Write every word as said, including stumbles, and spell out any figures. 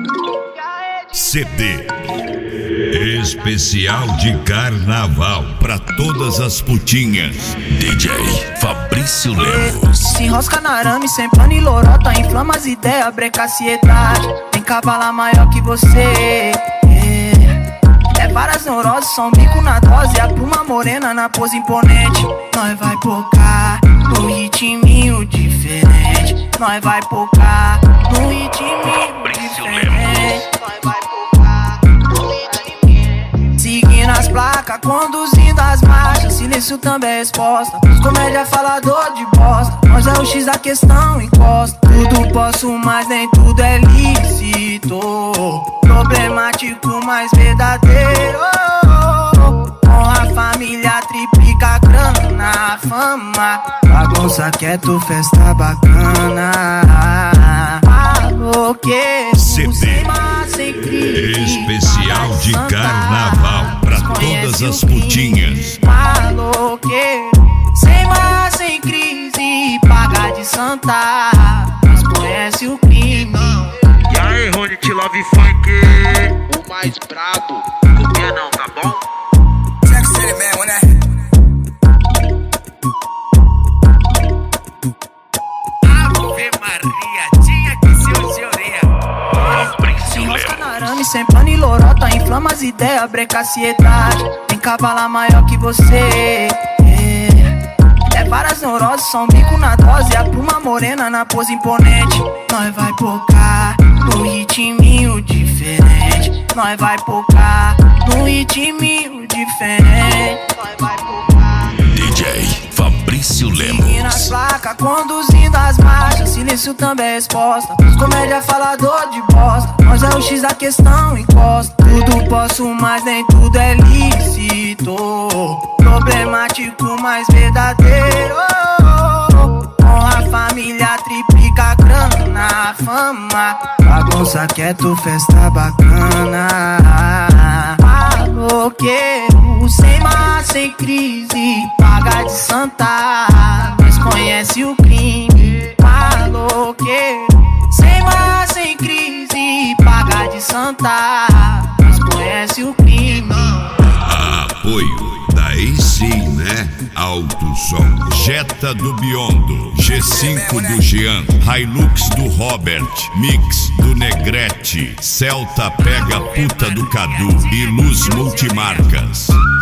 C D especial de carnaval pra todas as putinhas. D J Fabrício Lemos. Se enrosca na arame, sem pano e lorota, inflama as ideias, breca a ansiedade. Tem cavala maior que você. É várias neuroses, só um bico na dose. A pluma morena na pose imponente. Nós vai focar no ritminho diferente. Nós vai focar no ritminho diferente. Nós vai focar no ritminho. Seguindo as placas, conduzindo as marchas. Silêncio também é resposta. Comédia falador de bosta. Nós é o X da questão, encosta. Tudo posso, mas nem tudo é lícito. Problemático, mas verdadeiro. Honra a família, triplica a grana, fama. Bagunça quieto, festa bacana. Maloqueiro, sem mar, sem crise. Especial de carnaval pra todas as putinhas. Maloqueiro, sem mar, sem crise. Paga de santa, mas conhece o crime. E aí, Rony, te love funk, o mais brabo. Copia não, tá bom? Jack City mesmo, né? Ave Maria, tinha que ser o senhoria. Se enrosca na arame, sem pano e lorota, inflama as ideias, breca a ansiedade. Tem cavala maior que você. É várias neuroses, só um bico na dose. A pluma morena na pose imponente. Nós vai focar no ritminho diferente. Nós vai focar no ritminho diferente. Nós vai focar. D J Fabrício Lemos. Seguindo as placas, conduzindo as marchas. Silêncio também é resposta. Comédia falador de bosta. Nós é o X da questão, encosta. Tudo posso, mas nem tudo é lícito. Problemático, mas verdadeiro. Honra a família, triplica a grana, fama. Bagunça quieto, festa bacana. Maloqueiro, sem mar, sem crise. Paga de santa, mas conhece o crime. Maloqueiro, sem mar, sem crise. Paga de santa, mas conhece o crime. Apoio. Daí sim, né? Alto Som, Jetta do Biondo, G cinco do Jean, Hilux do Robert, Mix do Negrete, Celta pega puta do Cadu e Luz Multimarcas.